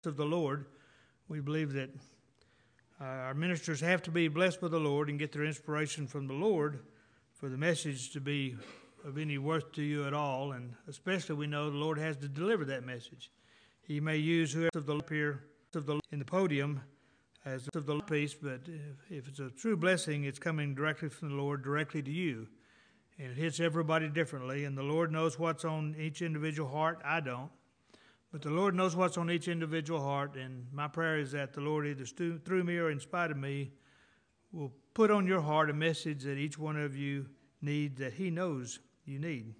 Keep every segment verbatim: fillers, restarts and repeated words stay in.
of the Lord. We believe that uh, our ministers have to be blessed by the Lord and get their inspiration from the Lord for the message to be of any worth to you at all, and especially we know the Lord has to deliver that message. He may use whoever of the here of the in the podium as of the piece, but if, if it's a true blessing, it's coming directly from the Lord, directly to you, and it hits everybody differently. And the Lord knows what's on each individual heart. I don't, but the Lord knows what's on each individual heart. And my prayer is that the Lord, either stu- through me or in spite of me, will put on your heart a message that each one of you need, that He knows you need.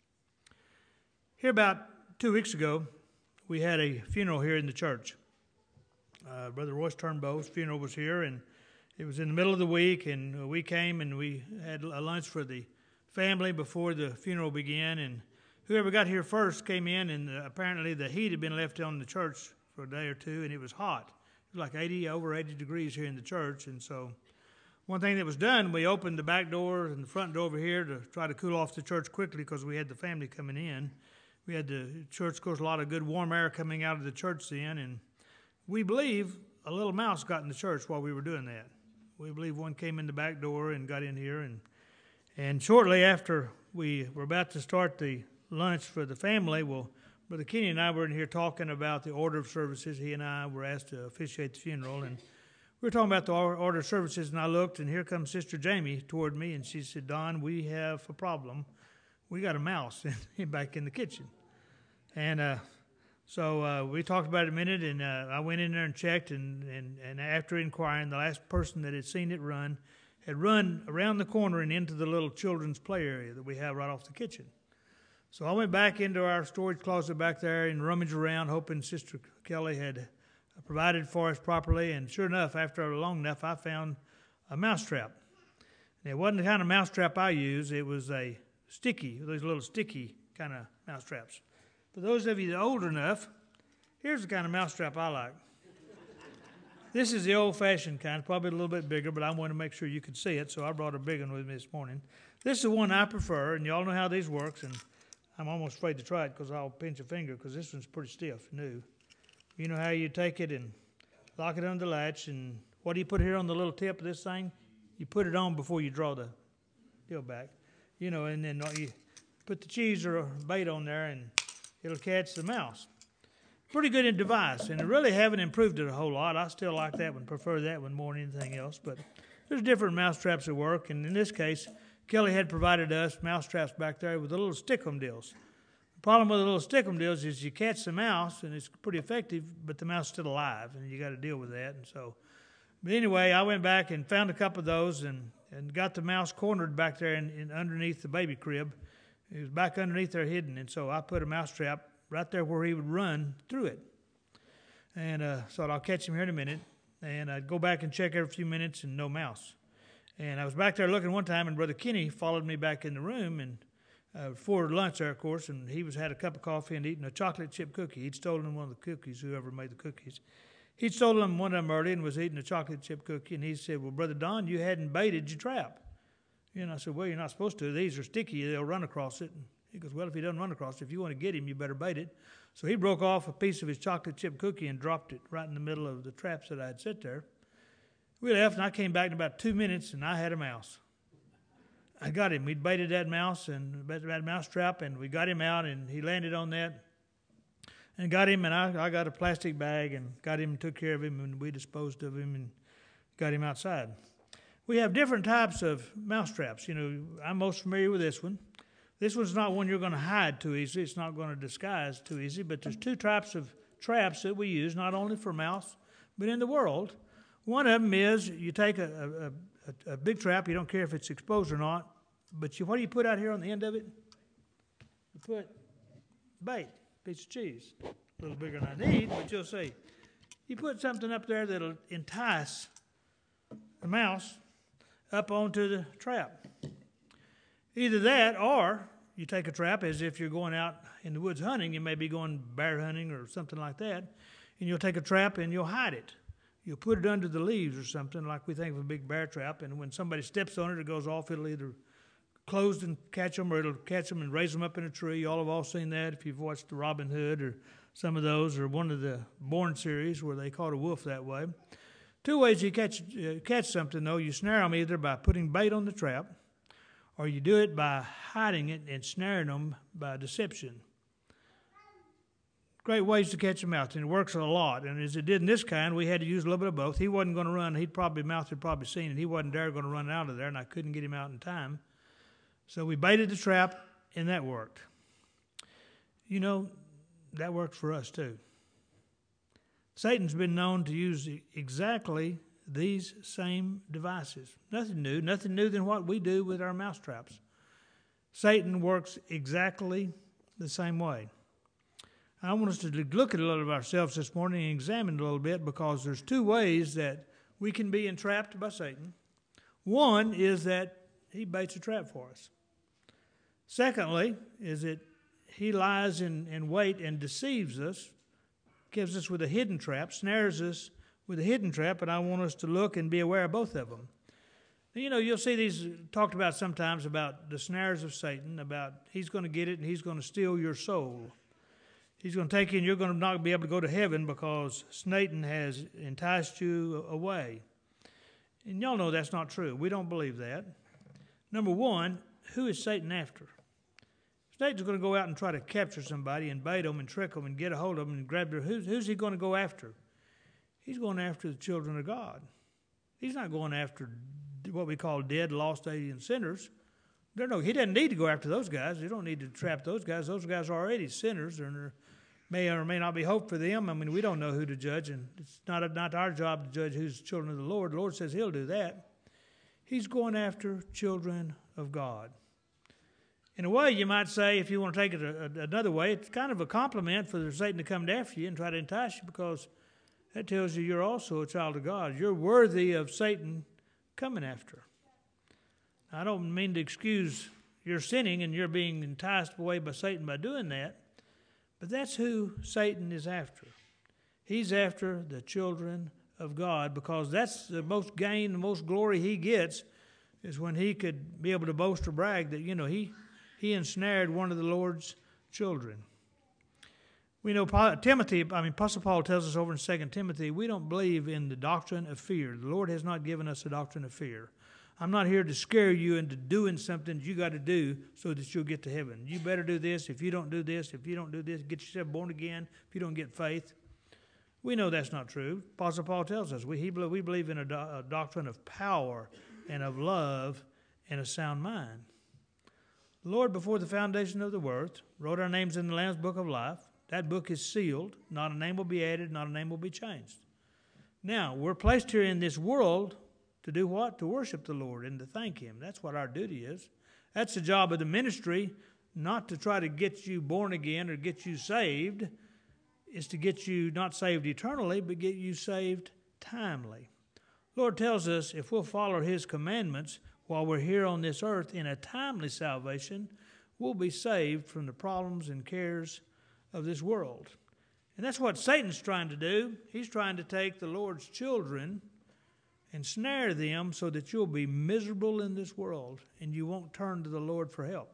Here about two weeks ago, we had a funeral here in the church. Uh, Brother Royce Turnbow's funeral was here, and it was in the middle of the week, and we came and we had a lunch for the family before the funeral began, and whoever got here first came in, and uh, apparently the heat had been left on the church for a day or two, and it was hot. It was like eighty, over eighty degrees here in the church, and so one thing that was done, we opened the back door and the front door over here to try to cool off the church quickly because we had the family coming in. We had the church, of course, a lot of good warm air coming out of the church then, and we believe a little mouse got in the church while we were doing that. We believe one came in the back door and got in here, and and shortly after we were about to start the lunch for the family, well, Brother Kenny and I were in here talking about the order of services. He and I were asked to officiate the funeral, and we were talking about the order of services, and I looked, and here comes Sister Jamie toward me, and she said, "Don, we have a problem. We got a mouse in, back in the kitchen." And uh, so uh, we talked about it a minute, and uh, I went in there and checked, and, and, and after inquiring, the last person that had seen it run had run around the corner and into the little children's play area that we have right off the kitchen. So I went back into our storage closet back there and rummaged around, hoping Sister Kelly had provided for us properly, and sure enough, after long enough, I found a mousetrap. And it wasn't the kind of mousetrap I use. It was a sticky, those little sticky kind of mousetraps. For those of you that are old enough, here's the kind of mousetrap I like. This is the old-fashioned kind, probably a little bit bigger, but I wanted to make sure you could see it, so I brought a big one with me this morning. This is the one I prefer, and y'all know how these works, and I'm almost afraid to try it because I'll pinch a finger because this one's pretty stiff, new. You know how you take it and lock it under the latch, and what do you put here on the little tip of this thing? You put it on before you draw the deal back. You know, and then you put the cheese or bait on there, and it'll catch the mouse. Pretty good device, and I really haven't improved it a whole lot. I still like that one, prefer that one more than anything else, but there's different mouse traps that work, and in this case, Kelly had provided us mouse traps back there with the little stick-em deals. The problem with the little stick-em deals is you catch the mouse, and it's pretty effective, but the mouse is still alive, and you got to deal with that. And so, but anyway, I went back and found a couple of those, and, and got the mouse cornered back there in, in underneath the baby crib. It was back underneath there hidden, and so I put a mouse trap right there where he would run through it. And uh, so I'll catch him here in a minute, and I'd go back and check every few minutes, and no mouse. And I was back there looking one time, and Brother Kenny followed me back in the room, and uh, before lunch there, of course, and he was had a cup of coffee and eating a chocolate chip cookie. He'd stolen one of the cookies, whoever made the cookies. He'd stolen one of them early and was eating a chocolate chip cookie, and he said, "Well, Brother Don, you hadn't baited your trap." You know, I said, "Well, you're not supposed to. These are sticky. They'll run across it." And he goes, "Well, if he doesn't run across it, if you want to get him, you better bait it." So he broke off a piece of his chocolate chip cookie and dropped it right in the middle of the traps that I had set there. We left, and I came back in about two minutes, and I had a mouse. I got him. We'd baited that mouse and that mouse trap, and we got him out, and he landed on that and got him, and I, I got a plastic bag and got him and took care of him, and we disposed of him and got him outside. We have different types of mouse traps. You know, I'm most familiar with this one. This one's not one you're going to hide too easily. It's not going to disguise too easy, but there's two types of traps that we use, not only for mouse, but in the world. One of them is you take a, a, a, a big trap. You don't care if it's exposed or not, but you, what do you put out here on the end of it? You put bait, piece of cheese. A little bigger than I need, but you'll see. You put something up there that'll entice the mouse up onto the trap. Either that, or you take a trap as if you're going out in the woods hunting. You may be going bear hunting or something like that, and you'll take a trap and you'll hide it. You'll put it under the leaves or something, like we think of a big bear trap, and when somebody steps on it, it goes off. It'll either close and catch them, or it'll catch them and raise them up in a tree. You all have all seen that if you've watched the Robin Hood or Some of those are one of the Born series where they caught a wolf that way. Two ways you catch uh, catch something, though. You snare them either by putting bait on the trap, or you do it by hiding it and snaring them by deception. Great ways to catch them out, and it works a lot. And as it did in this kind, we had to use a little bit of both. He wasn't going to run. He'd probably, mouth had probably seen it. He wasn't there going to run out of there, and I couldn't get him out in time. So we baited the trap, and that worked. You know, that works for us too. Satan's been known to use exactly these same devices. Nothing new, nothing new than what we do with our mousetraps. Satan works exactly the same way. I want us to look at a little of ourselves this morning and examine a little bit, because there's two ways that we can be entrapped by Satan. One is that he baits a trap for us. Secondly is that he lies in, in wait and deceives us, gives us with a hidden trap, snares us with a hidden trap, and I want us to look and be aware of both of them. You know, you'll see these talked about sometimes about the snares of Satan, about he's going to get it and he's going to steal your soul. He's going to take you and you're going to not be able to go to heaven because Satan has enticed you away. And y'all know that's not true. We don't believe that. Number one, who is Satan after? Satan's going to go out and try to capture somebody and bait them and trick them and get a hold of them and grab their... Who's, who's he going to go after? He's going after the children of God. He's not going after what we call dead, lost, alien sinners. There no, he doesn't need to go after those guys. You don't need to trap those guys. Those guys are already sinners, and there may or may not be hope for them. I mean, we don't know who to judge, and it's not, not our job to judge who's children of the Lord. The Lord says he'll do that. He's going after children of God. In a way, you might say, if you want to take it a, a, another way, it's kind of a compliment for Satan to come after you and try to entice you, because that tells you you're also a child of God. You're worthy of Satan coming after. I don't mean to excuse your sinning and you're being enticed away by Satan by doing that, but that's who Satan is after. He's after the children of God, because that's the most gain, the most glory he gets is when he could be able to boast or brag that, you know, he, he ensnared one of the Lord's children. We know Timothy, I mean, Apostle Paul tells us over in Second Timothy, we don't believe in the doctrine of fear. The Lord has not given us a doctrine of fear. I'm not here to scare you into doing something that you got to do so that you'll get to heaven. You better do this. If you don't do this, if you don't do this, get yourself born again. If you don't get faith. We know that's not true. Apostle Paul tells us we, he, we believe in a, do, a doctrine of power and of love and a sound mind. The Lord, before the foundation of the earth, wrote our names in the Lamb's Book of Life. That book is sealed. Not a name will be added. Not a name will be changed. Now, we're placed here in this world to do what? To worship the Lord and to thank Him. That's what our duty is. That's the job of the ministry, not to try to get you born again or get you saved. It's to get you not saved eternally, but get you saved timely. The Lord tells us if we'll follow His commandments while we're here on this earth in a timely salvation, we'll be saved from the problems and cares of this world. And that's what Satan's trying to do. He's trying to take the Lord's children and snare them so that you'll be miserable in this world and you won't turn to the Lord for help.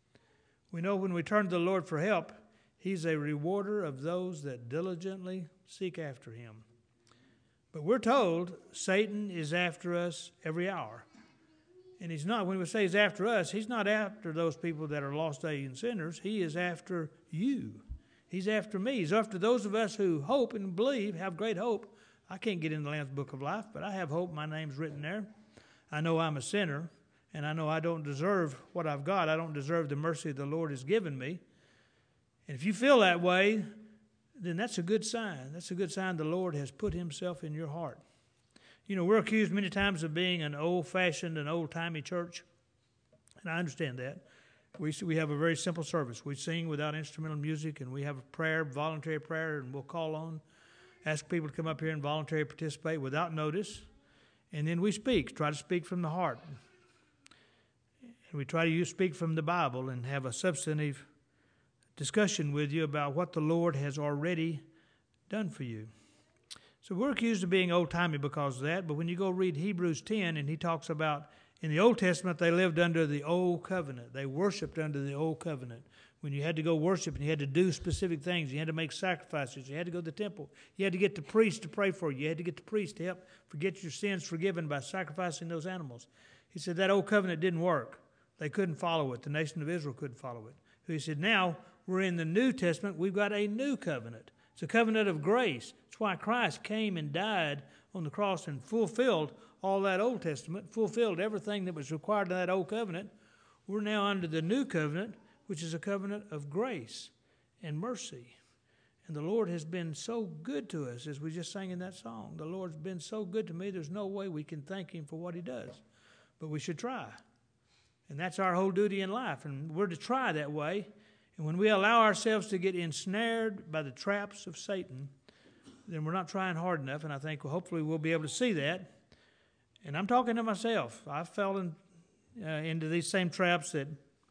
We know when we turn to the Lord for help, He's a rewarder of those that diligently seek after Him. But we're told Satan is after us every hour. And he's not, when we say he's after us, he's not after those people that are lost alien sinners. He is after you. He's after me. He's after those of us who hope and believe, have great hope. I can't get in the Lamb's Book of Life, but I have hope. My name's written there. I know I'm a sinner, and I know I don't deserve what I've got. I don't deserve the mercy the Lord has given me. And if you feel that way, then that's a good sign. That's a good sign the Lord has put Himself in your heart. You know, we're accused many times of being an old-fashioned and old-timey church, and I understand that. We we have a very simple service. We sing without instrumental music, and we have a prayer, voluntary prayer, and we'll call on, ask people to come up here and voluntarily participate without notice, and then we speak, try to speak from the heart. And we try to use, speak from the Bible and have a substantive discussion with you about what the Lord has already done for you. So we're accused of being old-timey because of that, but when you go read Hebrews ten, and he talks about, in the Old Testament, they lived under the Old Covenant. They worshiped under the Old Covenant. when you had to go worship and you had to do specific things. You had to make sacrifices. You had to go to the temple. You had to get the priest to pray for you. You had to get the priest to help forget your sins forgiven by sacrificing those animals. He said that old covenant didn't work. They couldn't follow it. The nation of Israel couldn't follow it. He said, now we're in the New Testament. We've got a new covenant. It's a covenant of grace. That's why Christ came and died on the cross and fulfilled all that Old Testament, fulfilled everything that was required in that old covenant. We're now under the new covenant, which is a covenant of grace and mercy. And the Lord has been so good to us, as we just sang in that song. The Lord's been so good to me, there's no way we can thank Him for what He does. But we should try. And that's our whole duty in life. And we're to try that way. And when we allow ourselves to get ensnared by the traps of Satan, then we're not trying hard enough. And I think well, hopefully we'll be able to see that. And I'm talking to myself. I've fallen uh, into these same traps that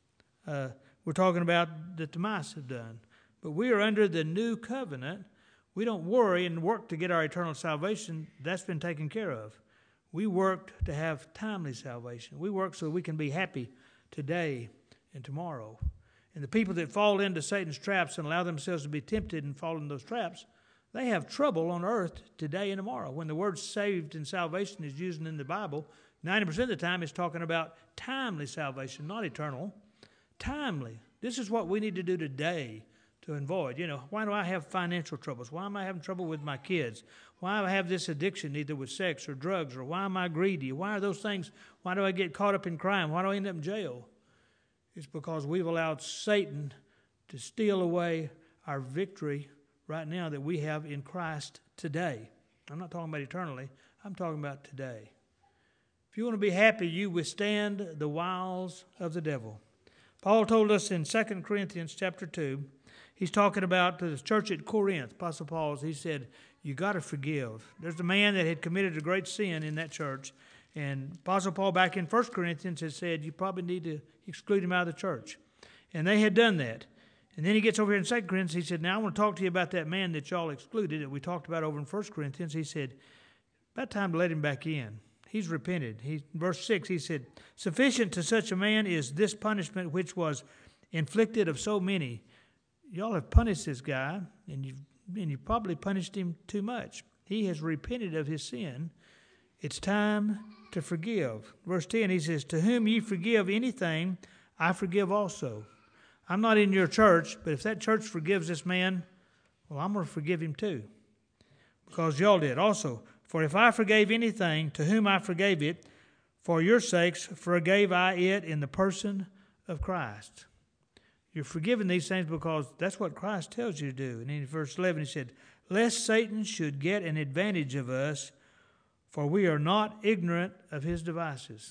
uh, we're talking about that the mice have done. But we are under the new covenant. We don't worry and work to get our eternal salvation. That's been taken care of. We work to have timely salvation. We work so we can be happy today and tomorrow. And the people that fall into Satan's traps and allow themselves to be tempted and fall in those traps, they have trouble on earth today and tomorrow. When the word saved and salvation is used in the Bible, ninety percent of the time it's talking about timely salvation, not eternal. Timely. This is what we need to do today to avoid. You know, why do I have financial troubles? Why am I having trouble with my kids? Why do I have this addiction either with sex or drugs? Or why am I greedy? Why are those things? Why do I get caught up in crime? Why do I end up in jail? It's because we've allowed Satan to steal away our victory right now that we have in Christ today. I'm not talking about eternally. I'm talking about today. If you want to be happy, you withstand the wiles of the devil. Paul told us in Second Corinthians chapter two, he's talking about the church at Corinth, Apostle Paul's, he said, you got to forgive. There's a man that had committed a great sin in that church, and Apostle Paul back in First Corinthians had said, you probably need to exclude him out of the church. And they had done that. And then he gets over here in Second Corinthians, he said, now I want to talk to you about that man that y'all excluded that we talked about over in First Corinthians. He said, about time to let him back in. He's repented. He, verse six, he said, sufficient to such a man is this punishment which was inflicted of so many. Y'all have punished this guy, and you've, and you probably punished him too much. He has repented of his sin. It's time to forgive. Verse ten, he says, to whom ye forgive anything, I forgive also. I'm not in your church, but if that church forgives this man, well, I'm going to forgive him too. Because y'all did also. For if I forgave anything, to whom I forgave it, for your sakes forgave I it in the person of Christ. You're forgiving these things because that's what Christ tells you to do. And in verse eleven he said, lest Satan should get an advantage of us, for we are not ignorant of his devices.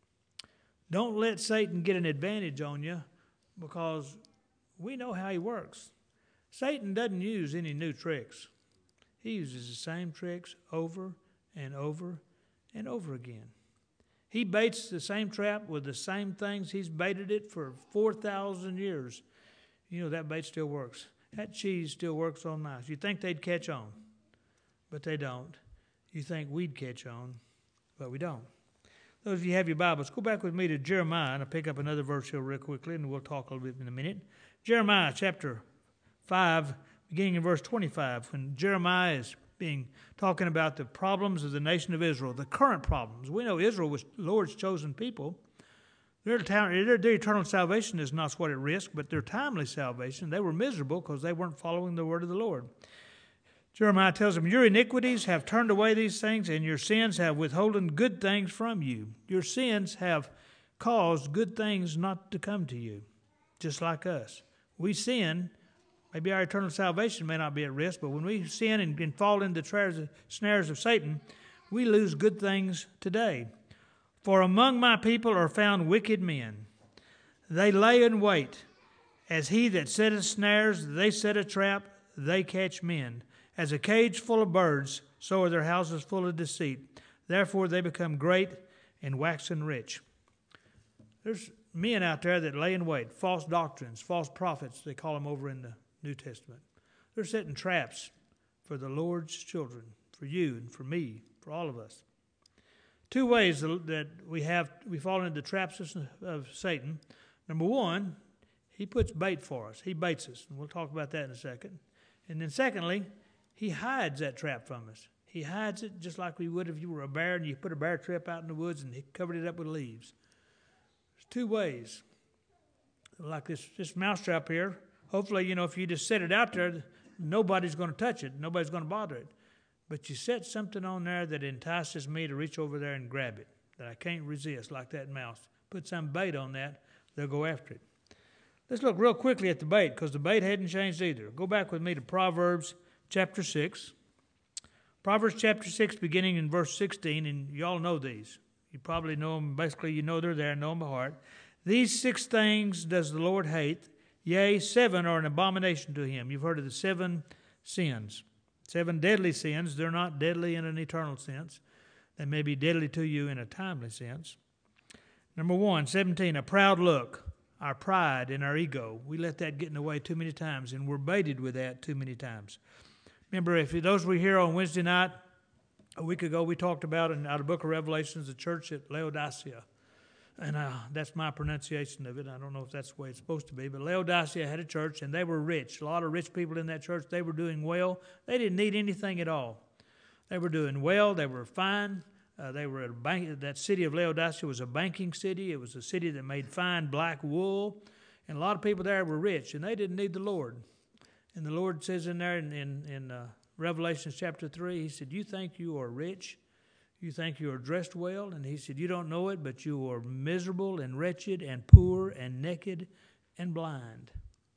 Don't let Satan get an advantage on you, because we know how he works. Satan doesn't use any new tricks. He uses the same tricks over and over and over again. He baits the same trap with the same things. He's baited it for four thousand years. You know, that bait still works. That cheese still works on mice. You think they'd catch on, but they don't. You think we'd catch on, but we don't. Those of you who have your Bibles, go back with me to Jeremiah, and I'll pick up another verse here real quickly, and we'll talk a little bit in a minute. Jeremiah chapter five, beginning in verse twenty-five, when Jeremiah is being talking about the problems of the nation of Israel, the current problems. We know Israel was the Lord's chosen people. Their, their, their eternal salvation is not what at risk, but their timely salvation. They were miserable because they weren't following the word of the Lord. Jeremiah tells them, your iniquities have turned away these things, and your sins have withholden good things from you. Your sins have caused good things not to come to you, just like us. We sin. Maybe our eternal salvation may not be at risk, but when we sin and, and fall into the snares of Satan, we lose good things today. For among my people are found wicked men. They lay in wait. As he that setteth snares, they set a trap, they catch men. As a cage full of birds, so are their houses full of deceit. Therefore they become great and waxen rich. There's men out there that lay in wait, false doctrines, false prophets, they call them over in the New Testament. They're setting traps for the Lord's children, for you and for me, for all of us. Two ways that we have we fall into the traps of Satan. Number one, He puts bait for us. He baits us. And we'll talk about that in a second. And then secondly, he hides that trap from us. He hides it just like we would if you were a bear and you put a bear trap out in the woods and he covered it up with leaves. There's two ways. Like this, this mouse trap here. Hopefully, you know, if you just set it out there, nobody's going to touch it. Nobody's going to bother it. But you set something on there that entices me to reach over there and grab it, that I can't resist, like that mouse. Put some bait on that, they'll go after it. Let's look real quickly at the bait, because the bait hadn't changed either. Go back with me to Proverbs chapter six. Proverbs chapter six, beginning in verse sixteen, and you all know these. You probably know them. Basically, you know they're there, know them by heart. These six things does the Lord hate. Yea, seven are an abomination to him. You've heard of the seven sins. Seven deadly sins. They're not deadly in an eternal sense. They may be deadly to you in a timely sense. Number one, seventeen, a proud look. Our pride and our ego. We let that get in the way too many times, and we're baited with that too many times. Remember, if those were here on Wednesday night, a week ago, we talked about, in, out of the book of Revelations, the church at Laodicea. And uh, that's my pronunciation of it. I don't know if that's the way it's supposed to be. But Laodicea had a church, and they were rich. A lot of rich people in that church. They were doing well. They didn't need anything at all. They were doing well. They were fine. Uh, they were at a bank. That city of Laodicea was a banking city. It was a city that made fine black wool. And a lot of people there were rich, and they didn't need the Lord. And the Lord says in there in, in, in uh, Revelation chapter three, he said, you think you are rich? You think you are dressed well? And he said, you don't know it, but you are miserable and wretched and poor and naked and blind.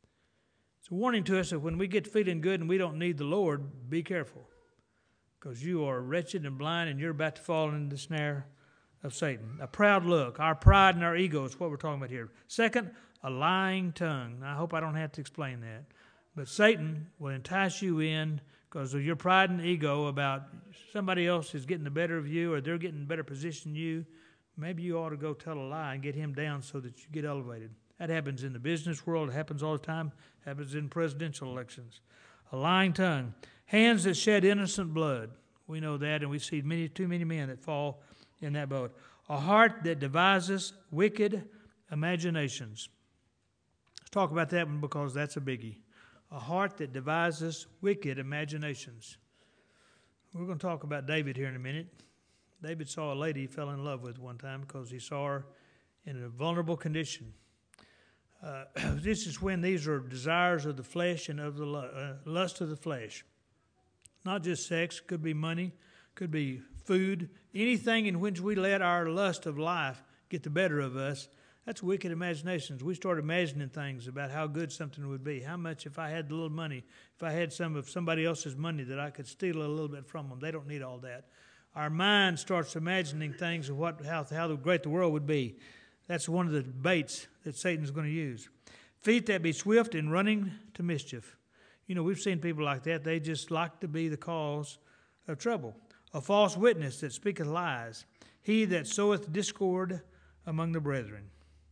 It's a warning to us that when we get feeling good and we don't need the Lord, be careful. Because you are wretched and blind and you're about to fall into the snare of Satan. A proud look. Our pride and our ego is what we're talking about here. Second, a lying tongue. Now, I hope I don't have to explain that. But Satan will entice you in because of your pride and ego about somebody else is getting the better of you or they're getting a better position than you. Maybe you ought to go tell a lie and get him down so that you get elevated. That happens in the business world. It happens all the time. It happens in presidential elections. A lying tongue. Hands that shed innocent blood. We know that, and we've seen many, too many men that fall in that boat. A heart that devises wicked imaginations. Let's talk about that one because that's a biggie. A heart that devises wicked imaginations. We're going to talk about David here in a minute. David saw a lady he fell in love with one time because he saw her in a vulnerable condition. Uh, this is when these are desires of the flesh and of the uh, lust of the flesh. Not just sex, could be money, could be food, anything in which we let our lust of life get the better of us. That's wicked imaginations. We start imagining things about how good something would be. How much if I had a little money, if I had some of somebody else's money that I could steal a little bit from them. They don't need all that. Our mind starts imagining things of what how, how great the world would be. That's one of the baits that Satan's going to use. Feet that be swift in running to mischief. You know, we've seen people like that. They just like to be the cause of trouble. A false witness that speaketh lies. He that soweth discord among the brethren.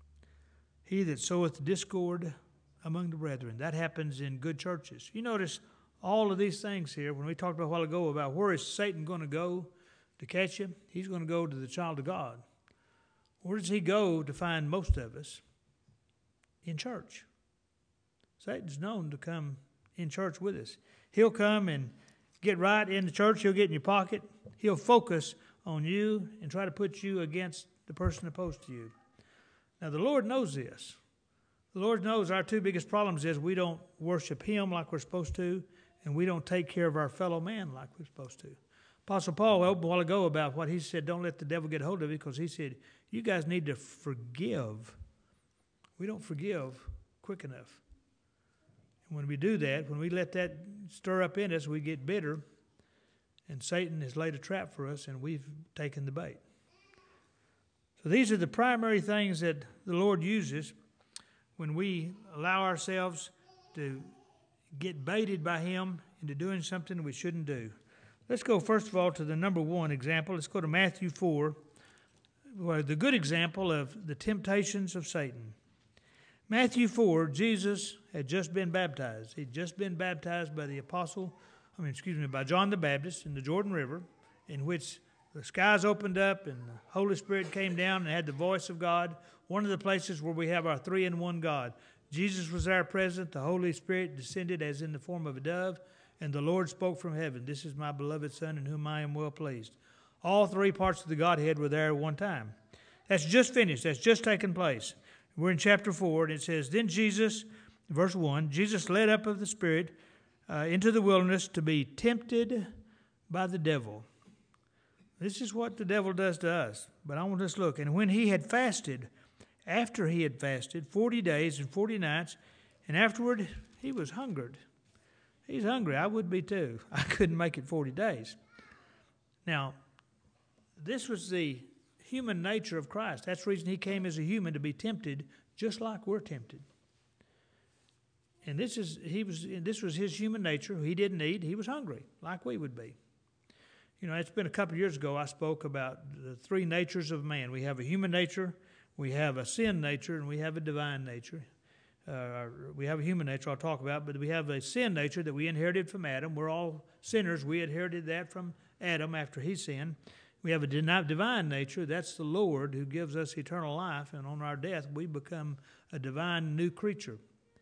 He that soweth discord among the brethren. That happens in good churches. You notice all of these things here, when we talked about a while ago about where is Satan going to go to catch you, he's going to go to the child of God. Where does he go to find most of us? In church. Satan's known to come in church with us. He'll come and get right in the church. He'll get in your pocket. He'll focus on you and try to put you against the person opposed to you. Now, the Lord knows this. The Lord knows our two biggest problems is we don't worship him like we're supposed to, and we don't take care of our fellow man like we're supposed to. Apostle Paul a while ago about what he said, don't let the devil get hold of it, because he said, you guys need to forgive. We don't forgive quick enough. And when we do that, when we let that stir up in us, we get bitter, and Satan has laid a trap for us, and we've taken the bait. So these are the primary things that the Lord uses when we allow ourselves to get baited by him into doing something we shouldn't do. Let's go first of all to the number one example. Let's go to Matthew four, where the good example of the temptations of Satan. Matthew four, Jesus had just been baptized. He'd just been baptized by the apostle, I mean, excuse me, by John the Baptist in the Jordan River, in which the skies opened up and the Holy Spirit came down and had the voice of God. One of the places where we have our three-in-one God. Jesus was there present. The Holy Spirit descended as in the form of a dove, and the Lord spoke from heaven, "This is my beloved Son, in whom I am well pleased." All three parts of the Godhead were there at one time. That's just finished. That's just taken place. We're in chapter four, and it says, "Then Jesus," verse one, "Jesus led up of the Spirit uh, into the wilderness to be tempted by the devil." This is what the devil does to us. But I want us to look. "And when he had fasted, after he had fasted forty days and forty nights, and afterward he was hungered." He's hungry. I would be too. I couldn't make it forty days. Now, this was the human nature of Christ. That's the reason he came as a human, to be tempted just like we're tempted. And this is he was this was his human nature. He didn't eat. He was hungry, like we would be. You know, it's been a couple of years ago I spoke about the three natures of man. We have a human nature, we have a sin nature, and we have a divine nature. Uh, we have a human nature I'll talk about, but we have a sin nature that we inherited from Adam. We're all sinners. We inherited that from Adam after he sinned. We have a divine nature. That's the Lord who gives us eternal life, and on our death we become a divine new creature,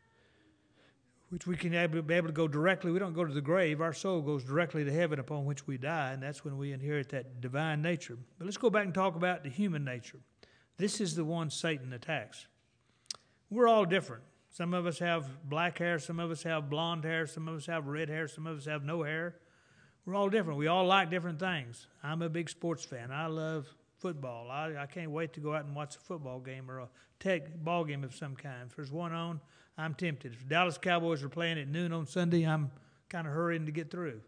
which we can be able to go directly. We don't go to the grave. Our soul goes directly to heaven upon which we die, and that's when we inherit that divine nature. But let's go back and talk about the human nature. This is the one Satan attacks. We're all different. Some of us have black hair. Some of us have blonde hair. Some of us have red hair. Some of us have no hair. We're all different. We all like different things. I'm a big sports fan. I love football. I, I can't wait to go out and watch a football game or a tech ball game of some kind. If there's one on, I'm tempted. If the Dallas Cowboys are playing at noon on Sunday, I'm kind of hurrying to get through.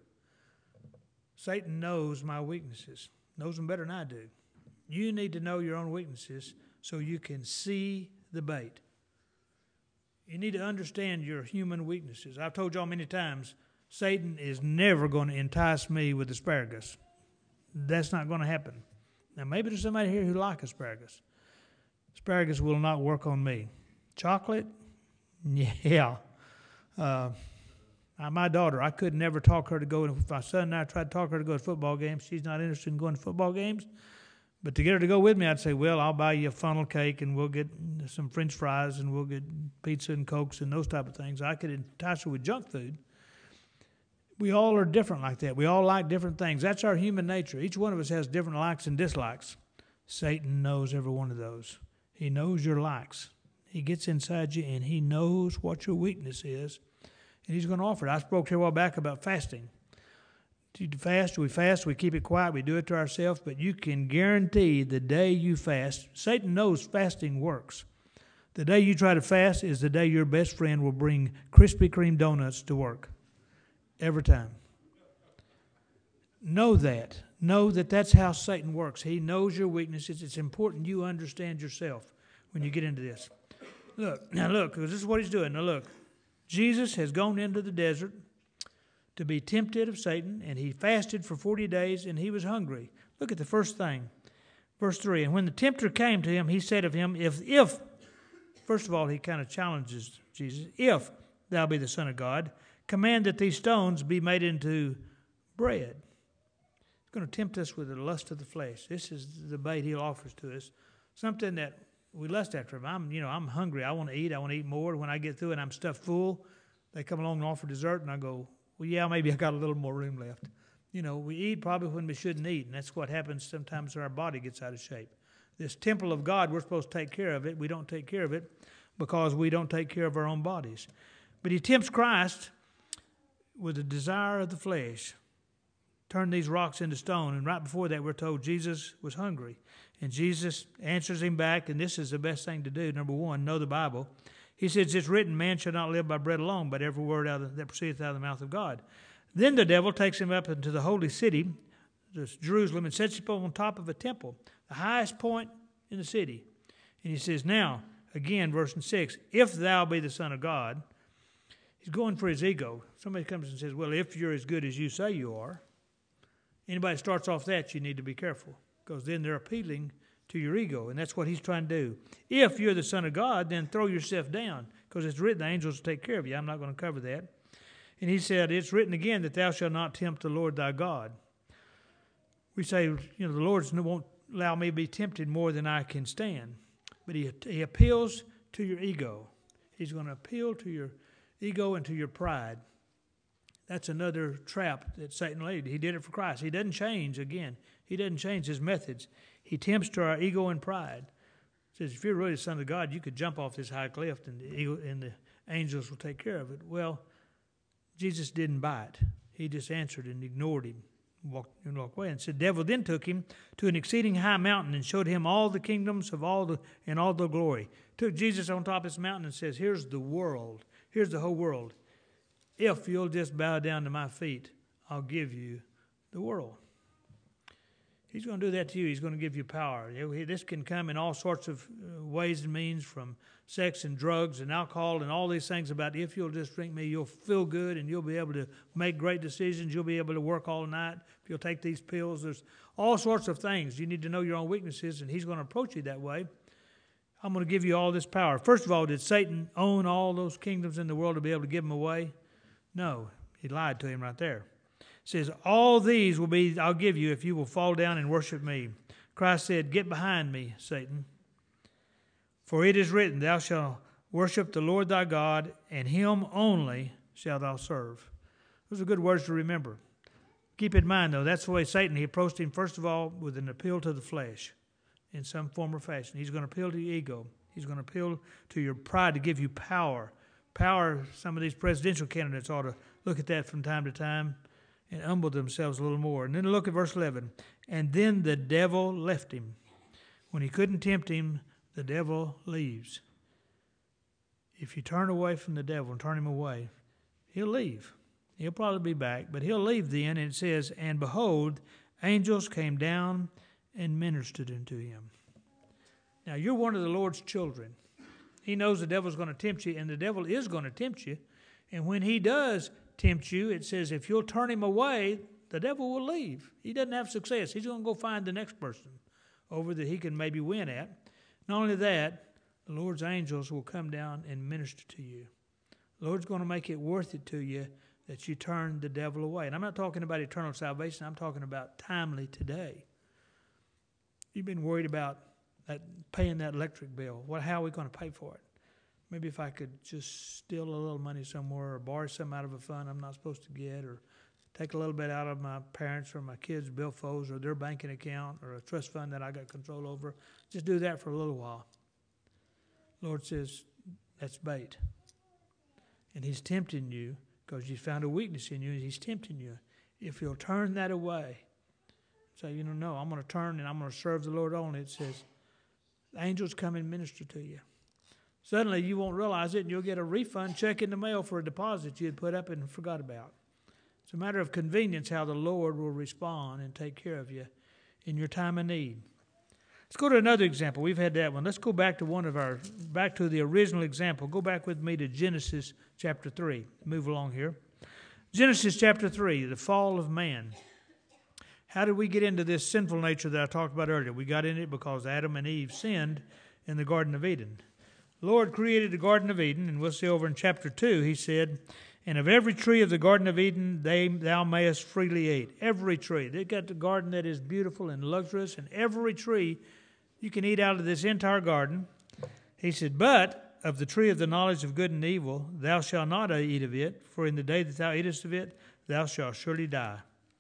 Satan knows my weaknesses, knows them better than I do. You need to know your own weaknesses so you can see the bait. You need to understand your human weaknesses. I've told y'all many times, Satan is never going to entice me with asparagus. That's not going to happen. Now, maybe there's somebody here who likes asparagus. Asparagus will not work on me. Chocolate? Yeah. Uh, my daughter, I could never talk her to go. If my son and I tried to talk her to go to football games, she's not interested in going to football games. But to get her to go with me, I'd say, well, I'll buy you a funnel cake and we'll get some French fries and we'll get pizza and Cokes and those type of things. I could entice her with junk food. We all are different like that. We all like different things. That's our human nature. Each one of us has different likes and dislikes. Satan knows every one of those. He knows your likes. He gets inside you and he knows what your weakness is, and he's going to offer it. I spoke here a while back about fasting. To fast, we fast, we keep it quiet, we do it to ourselves, but you can guarantee the day you fast, Satan knows fasting works. The day you try to fast is the day your best friend will bring Krispy Kreme donuts to work. Every time. Know that. Know that that's how Satan works. He knows your weaknesses. It's important you understand yourself when you get into this. Look, now look, because this is what he's doing. Now look, Jesus has gone into the desert to be tempted of Satan, and he fasted for forty days, and he was hungry. Look at the first thing. Verse three, and when the tempter came to him, he said of him, if, if, first of all, he kind of challenges Jesus, if thou be the Son of God, command that these stones be made into bread. He's going to tempt us with the lust of the flesh. This is the bait he offers to us, something that we lust after him. I'm, you know, I'm hungry. I want to eat. I want to eat more. When I get through and I'm stuffed full, they come along and offer dessert, and I go, well, yeah, maybe I got a little more room left. You know, we eat probably when we shouldn't eat, and that's what happens sometimes when our body gets out of shape. This temple of God, we're supposed to take care of it. We don't take care of it because we don't take care of our own bodies. But he tempts Christ with the desire of the flesh. Turn these rocks into stone. And right before that, we're told Jesus was hungry. And Jesus answers him back, and this is the best thing to do. Number one, know the Bible. He says, it's written, man shall not live by bread alone, but every word out of, that proceedeth out of the mouth of God. Then the devil takes him up into the holy city, Jerusalem, and sets him on top of a temple, the highest point in the city. And he says, now, again, verse six, if thou be the Son of God, he's going for his ego. Somebody comes and says, well, if you're as good as you say you are, anybody starts off that, you need to be careful, because then they're appealing to your ego, and that's what he's trying to do. If you're the Son of God, then throw yourself down, because it's written, the angels will take care of you. I'm not going to cover that. And he said, it's written again that thou shalt not tempt the Lord thy God. We say, you know, the Lord won't allow me to be tempted more than I can stand. But he, he appeals to your ego. He's going to appeal to your ego and to your pride. That's another trap that Satan laid. He did it for Christ. He doesn't change, again. He doesn't change his methods. He tempts to our ego and pride. He says, if you're really the Son of God, you could jump off this high cliff and the, ego, and the angels will take care of it. Well, Jesus didn't bite. He just answered and ignored him. Walked and walked away. And said, the devil then took him to an exceeding high mountain and showed him all the kingdoms of all the and all the glory. Took Jesus on top of this mountain and says, here's the world. Here's the whole world. If you'll just bow down to my feet, I'll give you the world. He's going to do that to you. He's going to give you power. This can come in all sorts of ways and means, from sex and drugs and alcohol and all these things about if you'll just drink me, you'll feel good and you'll be able to make great decisions. You'll be able to work all night if you'll take these pills. There's all sorts of things. You need to know your own weaknesses, and he's going to approach you that way. I'm going to give you all this power. First of all, did Satan own all those kingdoms in the world to be able to give them away? No, he lied to him right there. It says, all these will be, I'll give you if you will fall down and worship me. Christ said, get behind me, Satan. For it is written, thou shalt worship the Lord thy God, and him only shalt thou serve. Those are good words to remember. Keep in mind, though, that's the way Satan, he approached him, first of all, with an appeal to the flesh in some form or fashion. He's going to appeal to your ego. He's going to appeal to your pride to give you power. Power, some of these presidential candidates ought to look at that from time to time and humble themselves a little more. And then look at verse eleven. And then the devil left him. When he couldn't tempt him, the devil leaves. If you turn away from the devil and turn him away, he'll leave. He'll probably be back, but he'll leave then. And it says, and behold, angels came down and ministered unto him. Now, you're one of the Lord's children. He knows the devil's going to tempt you, and the devil is going to tempt you. And when he does tempt you, it says if you'll turn him away, the devil will leave. He doesn't have success. He's going to go find the next person over that he can maybe win at. Not only that, the Lord's angels will come down and minister to you. The Lord's going to make it worth it to you that you turn the devil away. And I'm not talking about eternal salvation. I'm talking about timely today. You've been worried about that, paying that electric bill. What? How are we going to pay for it? Maybe if I could just steal a little money somewhere or borrow some out of a fund I'm not supposed to get, or take a little bit out of my parents' or my kids' billfolds or their banking account or a trust fund that I got control over. Just do that for a little while. Lord says, that's bait. And he's tempting you because you found a weakness in you, and he's tempting you. If you'll turn that away, say, you know, no, I'm going to turn and I'm going to serve the Lord only. It says, the angels come and minister to you. Suddenly you won't realize it, and you'll get a refund check in the mail for a deposit you had put up and forgot about. It's a matter of convenience how the Lord will respond and take care of you in your time of need. Let's go to another example. We've had that one. Let's go back to one of our, back to the original example. Go back with me to Genesis chapter three. Move along here. Genesis chapter three, the fall of man. How did we get into this sinful nature that I talked about earlier? We got in it because Adam and Eve sinned in the Garden of Eden. The Lord created the Garden of Eden, and we'll see over in chapter two, he said, and of every tree of the Garden of Eden they, thou mayest freely eat. Every tree. They've got the garden that is beautiful and luxurious, and every tree you can eat out of this entire garden. He said, but of the tree of the knowledge of good and evil thou shalt not eat of it, for in the day that thou eatest of it thou shalt surely die.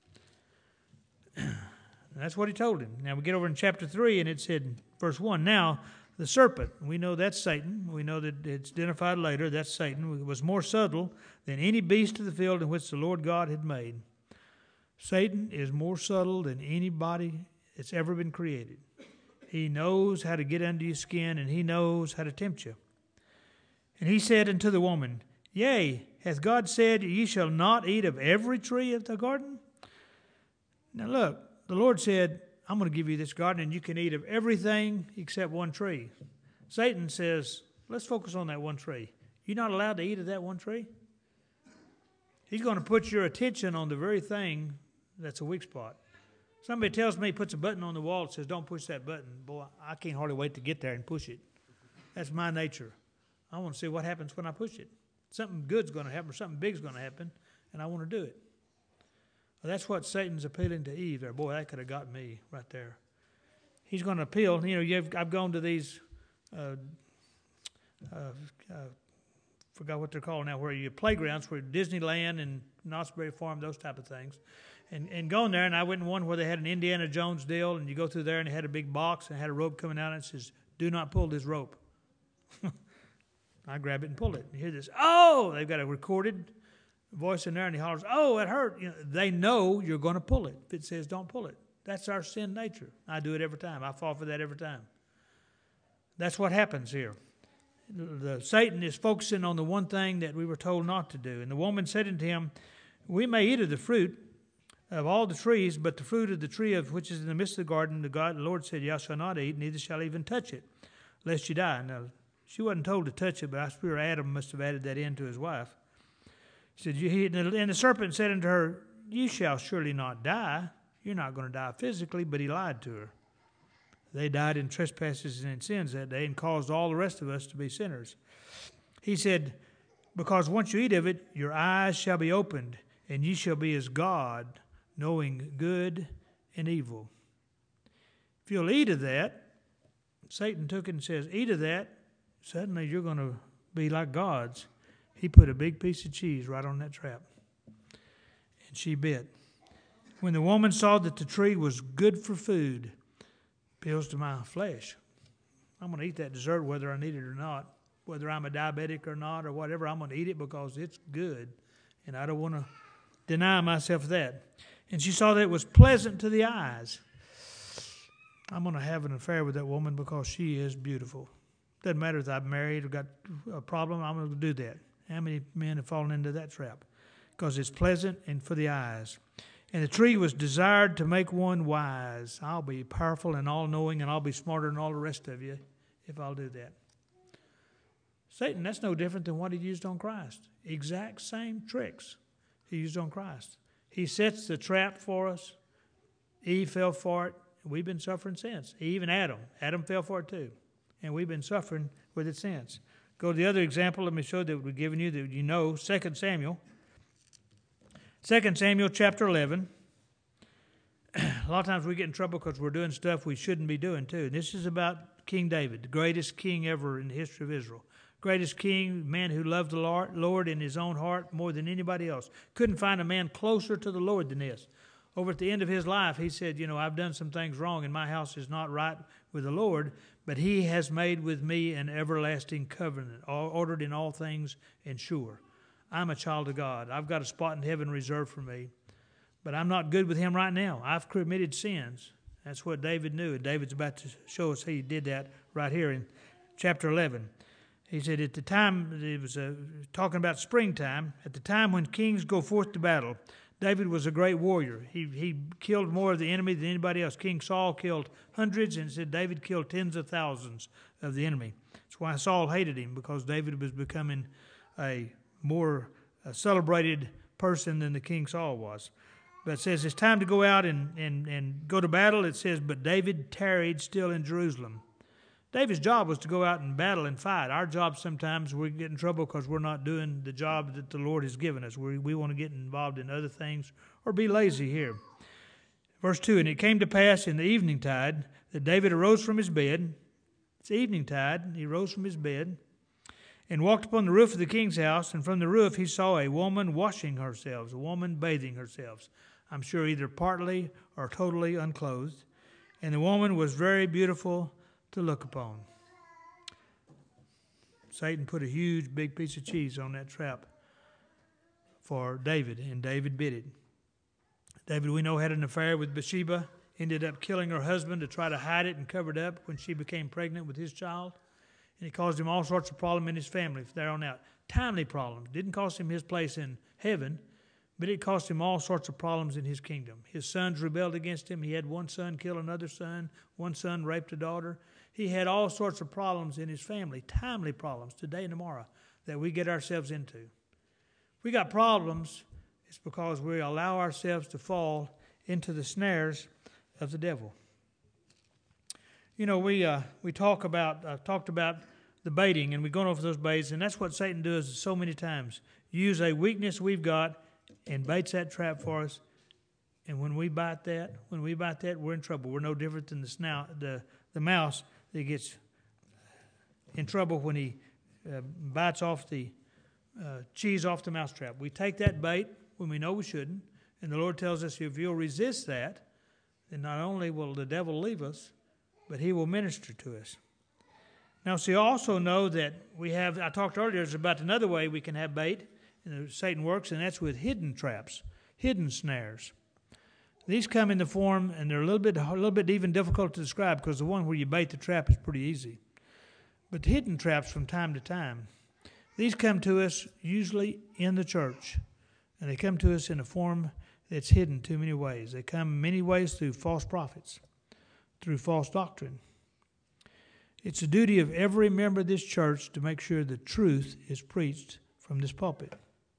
That's what he told him. Now we get over in chapter three, and it said, verse one, now the serpent, we know that's Satan. We know that it's identified later, that's Satan. It was more subtle than any beast of the field in which the Lord God had made. Satan is more subtle than anybody that's ever been created. He knows how to get under your skin, and he knows how to tempt you. And he said unto the woman, yea, hath God said, ye shall not eat of every tree of the garden? Now look, the Lord said, I'm going to give you this garden, and you can eat of everything except one tree. Satan says, let's focus on that one tree. You're not allowed to eat of that one tree? He's going to put your attention on the very thing that's a weak spot. Somebody tells me, puts a button on the wall that says, don't push that button. Boy, I can't hardly wait to get there and push it. That's my nature. I want to see what happens when I push it. Something good's going to happen or something big's going to happen, and I want to do it. Well, that's what Satan's appealing to Eve there. Boy, that could have got me right there. He's going to appeal. You know, you've, I've gone to these uh, uh, uh, forgot what they're called now, where you playgrounds, where Disneyland and Knott's Berry Farm, those type of things. And and going there, and I went in one where they had an Indiana Jones deal, and you go through there, and they had a big box, and it had a rope coming out, and it says, "Do not pull this rope." I grab it and pull it. And you hear this, oh, they've got a recorded voice in there, and he hollers, oh, it hurt. You know, they know you're going to pull it. If it says don't pull it. That's our sin nature. I do it every time. I fall for that every time. That's what happens here. The, Satan is focusing on the one thing that we were told not to do. And the woman said unto him, we may eat of the fruit of all the trees, but the fruit of the tree of which is in the midst of the garden, the God, the Lord said, thou shalt not eat, neither shall even touch it, lest you die. Now, she wasn't told to touch it, but I swear Adam must have added that in to his wife. He said, you, and the serpent said unto her, you shall surely not die. You're not going to die physically, but he lied to her. They died in trespasses and in sins that day and caused all the rest of us to be sinners. He said, because once you eat of it, your eyes shall be opened, and ye shall be as God, knowing good and evil. If you'll eat of that, Satan took it and says, eat of that, suddenly you're going to be like gods. He put a big piece of cheese right on that trap, and she bit. When the woman saw that the tree was good for food, appeals to my flesh, I'm going to eat that dessert whether I need it or not, whether I'm a diabetic or not or whatever. I'm going to eat it because it's good, and I don't want to deny myself that. And she saw that it was pleasant to the eyes. I'm going to have an affair with that woman because she is beautiful. Doesn't matter if I'm married or got a problem, I'm going to do that. How many men have fallen into that trap? Because it's pleasant and for the eyes. And the tree was desired to make one wise. I'll be powerful and all-knowing, and I'll be smarter than all the rest of you if I'll do that. Satan, that's no different than what he used on Christ. Exact same tricks he used on Christ. He sets the trap for us. Eve fell for it. We've been suffering since. Eve and Adam. Adam fell for it too. And we've been suffering with it since. Go to the other example. Let me show that we're giving you that you know, Second Samuel. Second Samuel chapter eleven. A lot of times we get in trouble because we're doing stuff we shouldn't be doing too. And this is about King David, the greatest king ever in the history of Israel. Greatest king, man who loved the Lord in his own heart more than anybody else. Couldn't find a man closer to the Lord than this. Over at the end of his life, he said, you know, I've done some things wrong and my house is not right with the Lord, but he has made with me an everlasting covenant, all ordered in all things and sure. I'm a child of God. I've got a spot in heaven reserved for me, but I'm not good with him right now. I've committed sins. That's what David knew, and David's about to show us he did that right here in chapter eleven. He said at the time, it was uh, talking about springtime, at the time when kings go forth to battle, David was a great warrior. He he killed more of the enemy than anybody else. King Saul killed hundreds, and it said David killed tens of thousands of the enemy. That's why Saul hated him, because David was becoming a more uh, celebrated person than the King Saul was. But it says it's time to go out and, and, and go to battle. It says, but David tarried still in Jerusalem. David's job was to go out and battle and fight. Our job sometimes we get in trouble because we're not doing the job that the Lord has given us. We, we want to get involved in other things or be lazy here. Verse two, and it came to pass in the evening tide that David arose from his bed. It's evening tide. He rose from his bed and walked upon the roof of the king's house, and from the roof he saw a woman washing herself, a woman bathing herself. I'm sure either partly or totally unclothed. And the woman was very beautiful to look upon. Satan put a huge big piece of cheese on that trap for David, and David bit it. David, we know, had an affair with Bathsheba, ended up killing her husband to try to hide it and cover it up when she became pregnant with his child. And it caused him all sorts of problems in his family from there on out. Timely problems. Didn't cost him his place in heaven, but it cost him all sorts of problems in his kingdom. His sons rebelled against him. He had one son kill another son. One son raped a daughter. He had all sorts of problems in his family, timely problems, today and tomorrow, that we get ourselves into. If we got problems, it's because we allow ourselves to fall into the snares of the devil. You know, we uh, we talk about, I've talked about the baiting, and we've gone over those baits, and that's what Satan does so many times. Use a weakness we've got and baits that trap for us, and when we bite that, when we bite that, we're in trouble. We're no different than the snout, the, the mouse that gets in trouble when he uh, bites off the uh, cheese off the mousetrap. We take that bait when we know we shouldn't, and the Lord tells us if you'll resist that, then not only will the devil leave us, but he will minister to us. Now, see, also know that we have, I talked earlier about another way we can have bait, and Satan works, and that's with hidden traps, hidden snares. These come in the form, and they're a little bit, a little bit even difficult to describe because the one where you bait the trap is pretty easy. But hidden traps from time to time, these come to us usually in the church, and they come to us in a form that's hidden too many ways. They come many ways through false prophets, through false doctrine. It's the duty of every member of this church to make sure the truth is preached from this pulpit.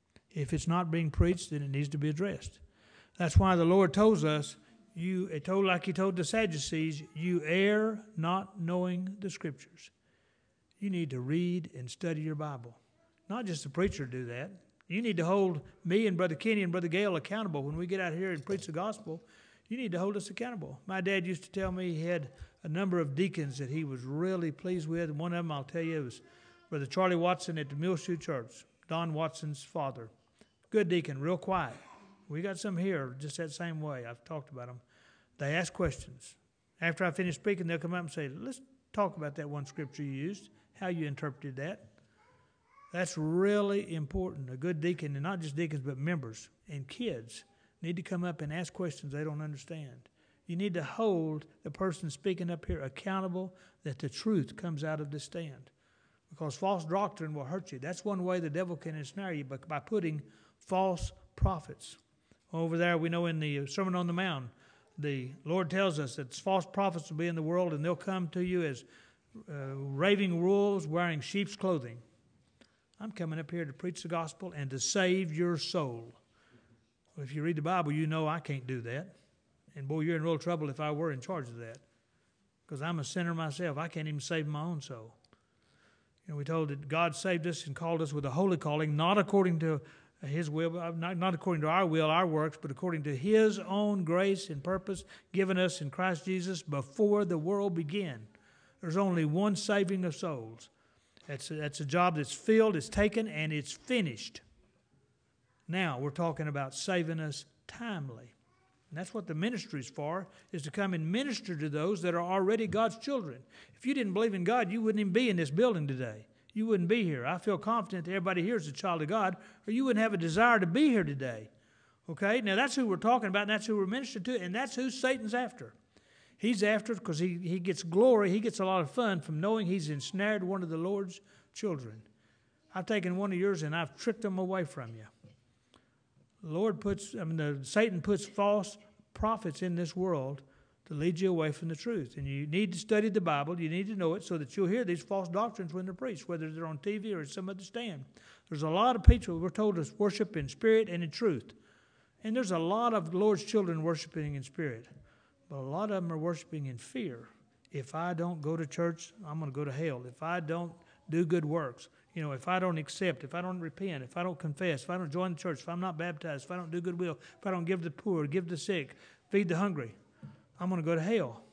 If it's not being preached, then it needs to be addressed. That's why the Lord tells us, you, it told like he told the Sadducees, you err not knowing the Scriptures. You need to read and study your Bible. Not just the preacher do that. You need to hold me and Brother Kenny and Brother Gale accountable. When we get out here and preach the gospel, you need to hold us accountable. My dad used to tell me he had a number of deacons that he was really pleased with. And one of them, I'll tell you, was Brother Charlie Watson at the Millshoe Church, Don Watson's father. Good deacon, real quiet. We got some here just that same way. I've talked about them. They ask questions. After I finish speaking, they'll come up and say, let's talk about that one scripture you used, how you interpreted that. That's really important. A good deacon, and not just deacons, but members and kids, need to come up and ask questions they don't understand. You need to hold the person speaking up here accountable that the truth comes out of the stand. Because false doctrine will hurt you. That's one way the devil can ensnare you, but by putting false prophets. Over there, we know in the Sermon on the Mount, the Lord tells us that false prophets will be in the world, and they'll come to you as uh, raving wolves wearing sheep's clothing. I'm coming up here to preach the gospel and to save your soul. Well, if you read the Bible, you know I can't do that. And boy, you're in real trouble if I were in charge of that. Because I'm a sinner myself. I can't even save my own soul. You know, we told that God saved us and called us with a holy calling, not according to His will, not, not according to our will, our works, but according to His own grace and purpose given us in Christ Jesus before the world began. There's only one saving of souls. That's a, that's a job that's filled, it's taken, and it's finished. Now we're talking about saving us timely. And that's what the ministry is for, is to come and minister to those that are already God's children. If you didn't believe in God, you wouldn't even be in this building today. You wouldn't be here. I feel confident that everybody here is a child of God, or you wouldn't have a desire to be here today. Okay? Now that's who we're talking about, and that's who we're ministering to, and that's who Satan's after. He's after because he, he gets glory, he gets a lot of fun from knowing he's ensnared one of the Lord's children. I've taken one of yours and I've tricked them away from you. The Lord puts, I mean, the, Satan puts false prophets in this world to lead you away from the truth. And you need to study the Bible. You need to know it so that you'll hear these false doctrines when they're preached, whether they're on T V or some other stand. There's a lot of people, we're told, to worship in spirit and in truth. And there's a lot of the Lord's children worshiping in spirit. But a lot of them are worshiping in fear. If I don't go to church, I'm going to go to hell. If I don't do good works, you know, if I don't accept, if I don't repent, if I don't confess, if I don't join the church, if I'm not baptized, if I don't do good will, if I don't give the poor, give the sick, feed the hungry, I'm going to go to hell.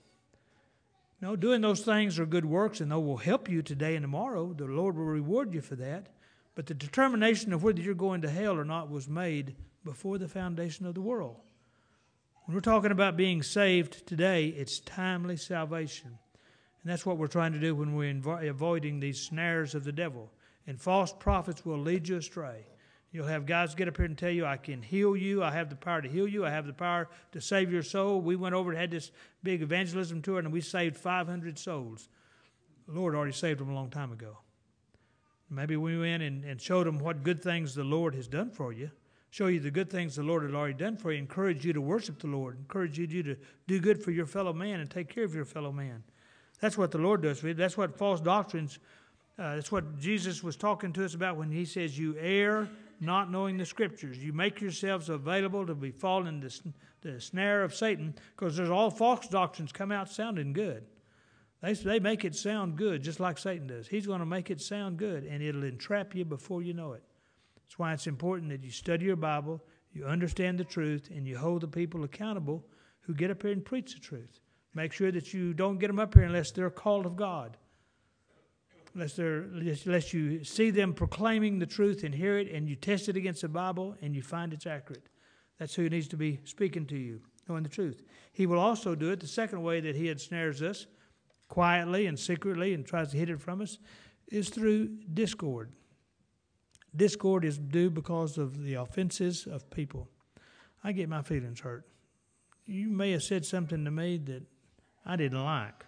No, doing those things are good works, and they will help you today and tomorrow. The Lord will reward you for that. But the determination of whether you're going to hell or not was made before the foundation of the world. When we're talking about being saved today, it's timely salvation. And that's what we're trying to do when we're invo- avoiding these snares of the devil. And false prophets will lead you astray. You'll have guys get up here and tell you, I can heal you. I have the power to heal you. I have the power to save your soul. We went over and had this big evangelism tour, and we saved five hundred souls. The Lord already saved them a long time ago. Maybe we went and, and showed them what good things the Lord has done for you. Show you the good things the Lord had already done for you. Encourage you to worship the Lord. Encourage you to do good for your fellow man and take care of your fellow man. That's what the Lord does for you. That's what false doctrines, uh, that's what Jesus was talking to us about when He says, you err not knowing the Scriptures. You make yourselves available to be fallen in the, the snare of Satan, because there's all false doctrines come out sounding good. They, they make it sound good, just like Satan does. He's going to make it sound good, and it'll entrap you before you know it. That's why it's important that you study your Bible, you understand the truth, and you hold the people accountable who get up here and preach the truth. Make sure that you don't get them up here unless they're called of God. Unless, they're, unless you see them proclaiming the truth and hear it, and you test it against the Bible and you find it's accurate. That's who needs to be speaking to you, knowing the truth. He will also do it the second way that he ensnares us, quietly and secretly, and tries to hid it from us, is through discord. Discord is due because of the offenses of people. I get my feelings hurt. You may have said something to me that I didn't like,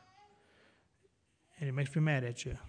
and it makes me mad at you.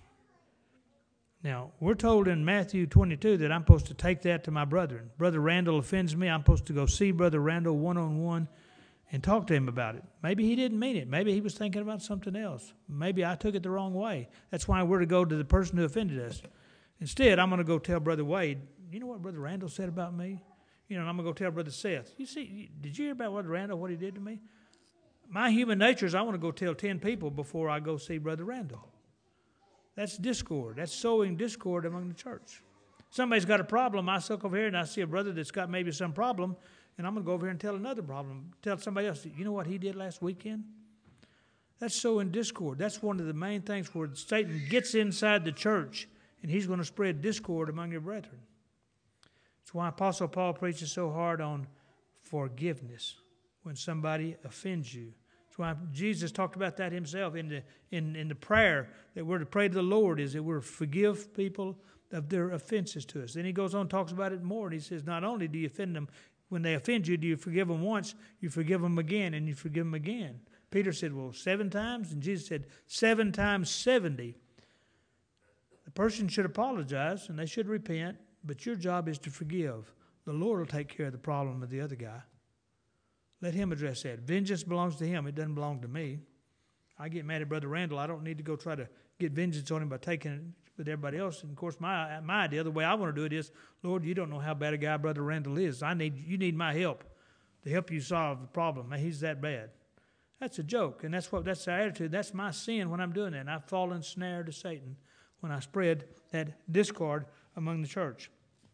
Now, we're told in Matthew twenty-two that I'm supposed to take that to my brethren. Brother Randall offends me. I'm supposed to go see Brother Randall one-on-one and talk to him about it. Maybe he didn't mean it. Maybe he was thinking about something else. Maybe I took it the wrong way. That's why we're to go to the person who offended us. Instead, I'm going to go tell Brother Wade, you know what Brother Randall said about me? You know, and I'm going to go tell Brother Seth, you see, did you hear about Brother Randall, what he did to me? My human nature is I want to go tell ten people before I go see Brother Randall. That's discord. That's sowing discord among the church. Somebody's got a problem. I look over here and I see a brother that's got maybe some problem, and I'm going to go over here and tell another problem. Tell somebody else, you know what he did last weekend? That's sowing discord. That's one of the main things where Satan gets inside the church, and he's going to spread discord among your brethren. That's why Apostle Paul preaches so hard on forgiveness when somebody offends you. That's why Jesus talked about that himself in the in, in the prayer that we're to pray to the Lord, is that we're to forgive people of their offenses to us. Then he goes on and talks about it more, and he says, not only do you offend them when they offend you, do you forgive them once, you forgive them again, and you forgive them again. Peter said, well, seven times? And Jesus said, seven times seventy. The person should apologize, and they should repent, but your job is to forgive. The Lord will take care of the problem of the other guy. Let him address that. Vengeance belongs to him. It doesn't belong to me. I get mad at Brother Randall. I don't need to go try to get vengeance on him by taking it with everybody else. And, of course, my my idea, the way I want to do it is, Lord, you don't know how bad a guy Brother Randall is. I need You need my help to help you solve the problem. He's that bad. That's a joke, and that's what that's our attitude. That's my sin when I'm doing that. And I fall in snare to Satan when I spread that discord among the church.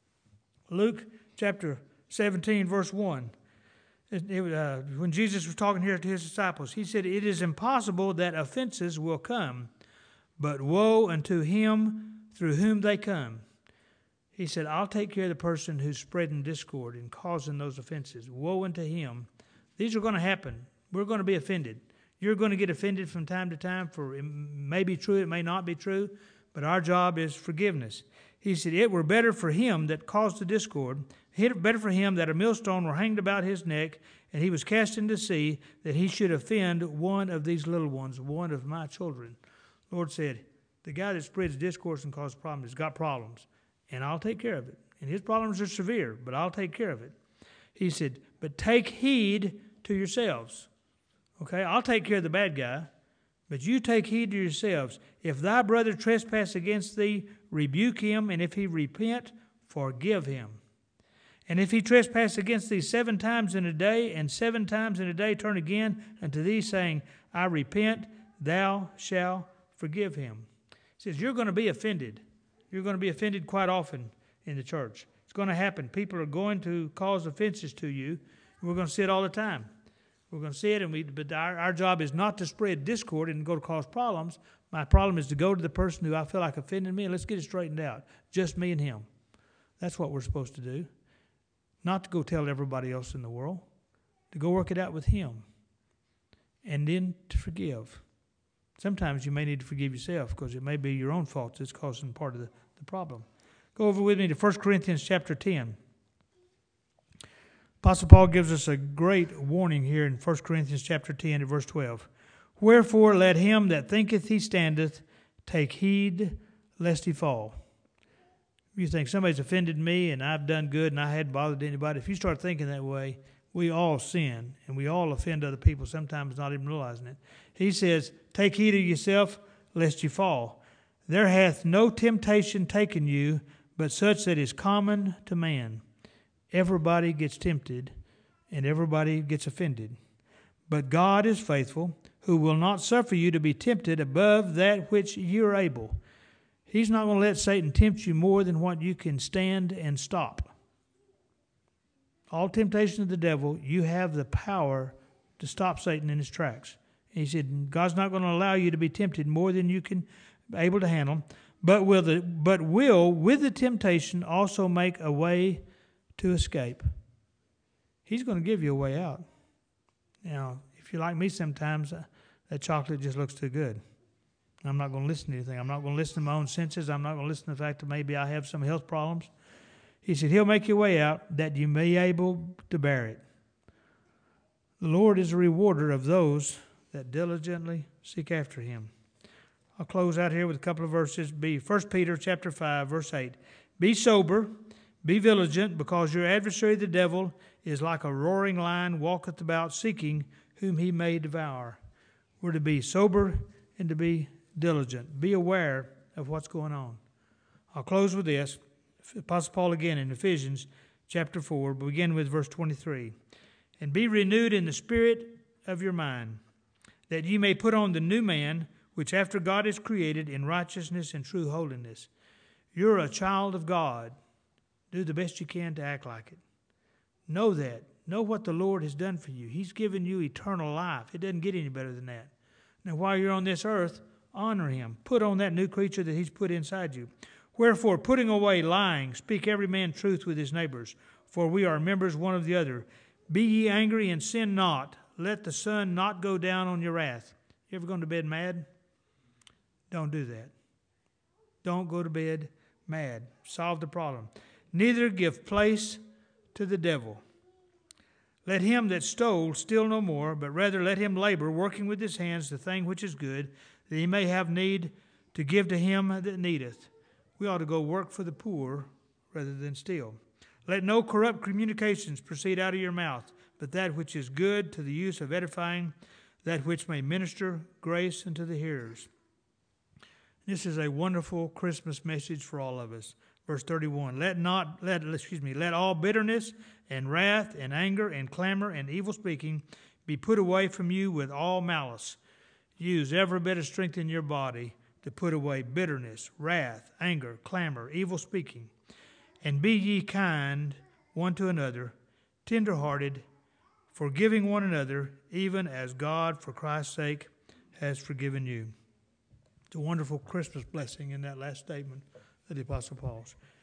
Luke chapter seventeen, verse one. It, it, uh, when Jesus was talking here to his disciples, he said, it is impossible that offenses will come, but woe unto him through whom they come. He said, I'll take care of the person who's spreading discord and causing those offenses. Woe unto him. These are going to happen. We're going to be offended. You're going to get offended from time to time, for it may be true, it may not be true, but our job is forgiveness. He said, it were better for him that caused the discord, better for him that a millstone were hanged about his neck, and he was cast into the sea, that he should offend one of these little ones, one of my children. The Lord said, the guy that spreads discourse and causes problems has got problems, and I'll take care of it. And his problems are severe, but I'll take care of it. He said, but take heed to yourselves. Okay, I'll take care of the bad guy, but you take heed to yourselves. If thy brother trespass against thee, rebuke him, and if he repent, forgive him. And if he trespass against thee seven times in a day, and seven times in a day turn again unto thee, saying, I repent, thou shalt forgive him. He says, you're going to be offended. You're going to be offended quite often in the church. It's going to happen. People are going to cause offenses to you. And we're going to see it all the time. We're going to see it, and we, but our, our job is not to spread discord and go to cause problems. My problem is to go to the person who I feel like offended me, and let's get it straightened out. Just me and him. That's what we're supposed to do. Not to go tell everybody else in the world. To go work it out with him. And then to forgive. Sometimes you may need to forgive yourself because it may be your own fault that's causing part of the, the problem. Go over with me to First Corinthians chapter ten. Apostle Paul gives us a great warning here in First Corinthians chapter ten and verse twelve. Wherefore let him that thinketh he standeth take heed lest he fall. If you think somebody's offended me and I've done good and I hadn't bothered anybody, if you start thinking that way, we all sin and we all offend other people, sometimes not even realizing it. He says, take heed of yourself lest you fall. There hath no temptation taken you, but such that is common to man. Everybody gets tempted and everybody gets offended. But God is faithful, who will not suffer you to be tempted above that which you are able. He's not going to let Satan tempt you more than what you can stand and stop. All temptation of the devil, you have the power to stop Satan in his tracks. He said, God's not going to allow you to be tempted more than you can be able to handle. but will, the, but will with the temptation also make a way to escape. He's going to give you a way out. Now, if you're like me sometimes, uh, that chocolate just looks too good. I'm not going to listen to anything. I'm not going to listen to my own senses. I'm not going to listen to the fact that maybe I have some health problems. He said, He'll make your way out that you may be able to bear it. The Lord is a rewarder of those that diligently seek after Him. I'll close out here with a couple of verses. Be First Peter chapter five, verse eight. Be sober, be vigilant, because your adversary the devil is like a roaring lion, walketh about seeking whom he may devour. We're to be sober and to be diligent. Be aware of what's going on. I'll close with this. Apostle Paul again in Ephesians chapter four, begin with verse twenty-three. And be renewed in the spirit of your mind, that ye may put on the new man, which after God is created in righteousness and true holiness. You're a child of God. Do the best you can to act like it. Know that. Know what the Lord has done for you. He's given you eternal life. It doesn't get any better than that. Now, while you're on this earth, honor Him. Put on that new creature that He's put inside you. Wherefore, putting away lying, speak every man truth with his neighbors, for we are members one of the other. Be ye angry and sin not. Let the sun not go down on your wrath. You ever gone to bed mad? Don't do that. Don't go to bed mad. Solve the problem. Neither give place to the devil. Let him that stole steal no more, but rather let him labor, working with his hands the thing which is good, that he may have need to give to him that needeth. We ought to go work for the poor rather than steal. Let no corrupt communications proceed out of your mouth, but that which is good to the use of edifying, that which may minister grace unto the hearers. This is a wonderful Christmas message for all of us. Verse thirty-one, let not, let, excuse me, let all bitterness and wrath and anger and clamor and evil speaking be put away from you with all malice. Use every bit of strength in your body to put away bitterness, wrath, anger, clamor, evil speaking. And be ye kind one to another, tender-hearted, forgiving one another, even as God, for Christ's sake, has forgiven you. It's a wonderful Christmas blessing in that last statement of the Apostle Paul's.